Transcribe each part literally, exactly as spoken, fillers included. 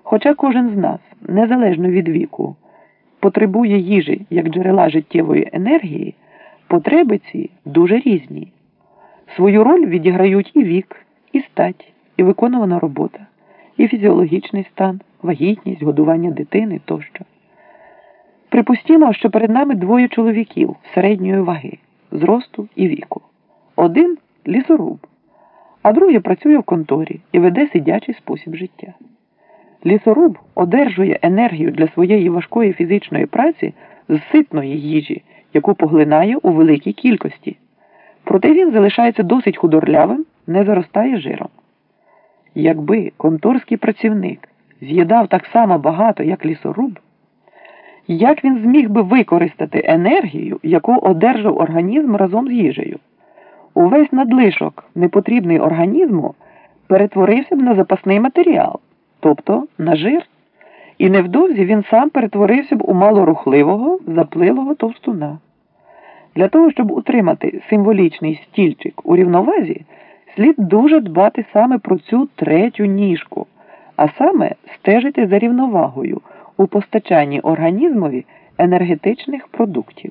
Хоча кожен з нас, незалежно від віку, потребує їжі як джерела життєвої енергії, потреби ці дуже різні. Свою роль відіграють і вік, і стать, і виконувана робота, і фізіологічний стан, вагітність, годування дитини тощо. Припустімо, що перед нами двоє чоловіків середньої ваги, зросту і віку. Один – лісоруб, а другий працює в конторі і веде сидячий спосіб життя. Лісоруб одержує енергію для своєї важкої фізичної праці з ситної їжі, яку поглинає у великій кількості. Проте він залишається досить худорлявим, не заростає жиром. Якби конторський працівник з'їдав так само багато, як лісоруб, як він зміг би використати енергію, яку одержав організм разом з їжею? Увесь надлишок, непотрібний організму, перетворився б на запасний матеріал, тобто на жир. І невдовзі він сам перетворився б у малорухливого, заплилого товстуна. Для того, щоб утримати символічний стільчик у рівновазі, слід дуже дбати саме про цю третю ніжку, а саме стежити за рівновагою у постачанні організмові енергетичних продуктів.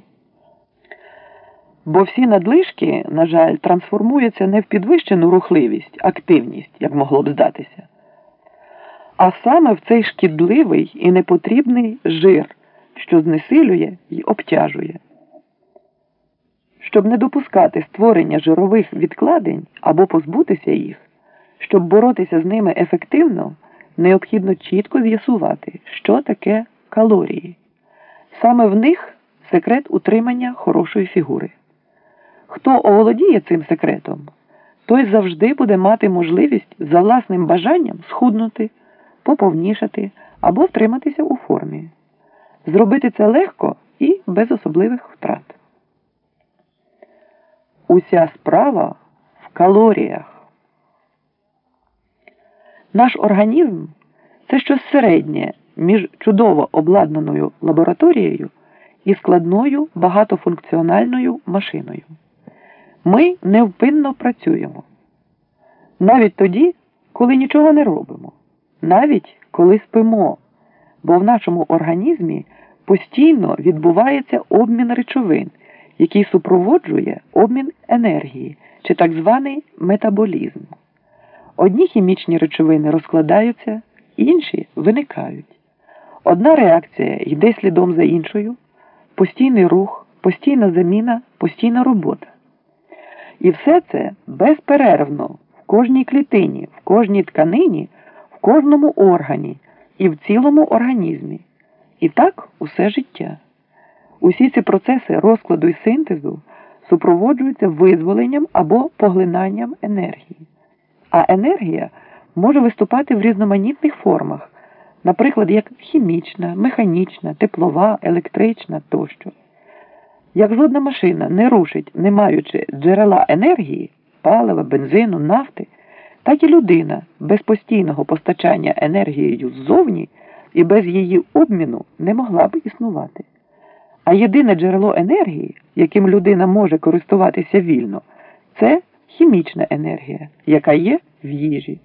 Бо всі надлишки, на жаль, трансформуються не в підвищену рухливість, активність, як могло б здатися, а саме в цей шкідливий і непотрібний жир, що знесилює і обтяжує. Щоб не допускати створення жирових відкладень або позбутися їх, щоб боротися з ними ефективно, необхідно чітко з'ясувати, що таке калорії. Саме в них секрет утримання хорошої фігури. Хто оволодіє цим секретом, той завжди буде мати можливість за власним бажанням схуднути, поповнішати або втриматися у формі. Зробити це легко і без особливих втрат. Уся справа в калоріях. Наш організм – це щось середнє між чудово обладнаною лабораторією і складною багатофункціональною машиною. Ми невпинно працюємо. Навіть тоді, коли нічого не робимо. Навіть коли спимо. Бо в нашому організмі постійно відбувається обмін речовин, який супроводжує обмін енергії, чи так званий метаболізм. Одні хімічні речовини розкладаються, інші виникають. Одна реакція йде слідом за іншою, постійний рух, постійна заміна, постійна робота. І все це безперервно в кожній клітині, в кожній тканині, в кожному органі і в цілому організмі. І так усе життя. Усі ці процеси розкладу і синтезу супроводжуються визволенням або поглинанням енергії. А енергія може виступати в різноманітних формах, наприклад, як хімічна, механічна, теплова, електрична тощо. Як жодна машина не рушить, не маючи джерела енергії, палива, бензину, нафти, так і людина без постійного постачання енергією ззовні і без її обміну не могла б існувати. А єдине джерело енергії, яким людина може користуватися вільно, це хімічна енергія, яка є в їжі.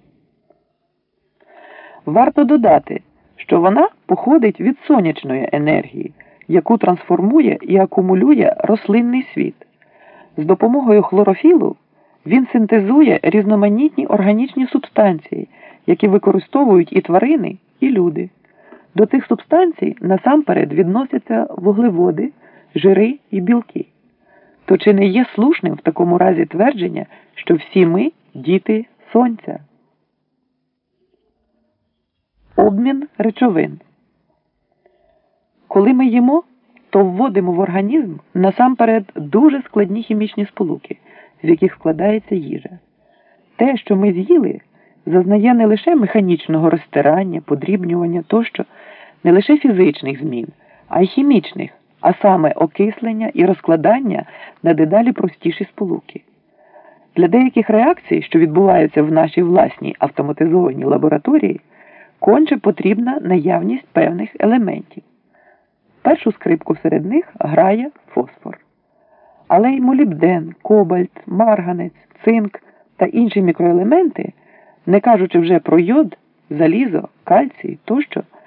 Варто додати, що вона походить від сонячної енергії, яку трансформує і акумулює рослинний світ. З допомогою хлорофілу він синтезує різноманітні органічні субстанції, які використовують і тварини, і люди. До тих субстанцій насамперед відносяться вуглеводи, жири і білки. То чи не є слушним в такому разі твердження, що всі ми – діти сонця? Обмін речовин. Коли ми їмо, то вводимо в організм насамперед дуже складні хімічні сполуки, з яких складається їжа. Те, що ми з'їли, зазнає не лише механічного розтирання, подрібнювання тощо, не лише фізичних змін, а й хімічних, а саме окислення і розкладання на дедалі простіші сполуки. Для деяких реакцій, що відбуваються в нашій власній автоматизованій лабораторії, конче потрібна наявність певних елементів. Першу скрипку серед них грає фосфор. Але й молібден, кобальт, марганець, цинк та інші мікроелементи, не кажучи вже про йод, залізо, кальцій тощо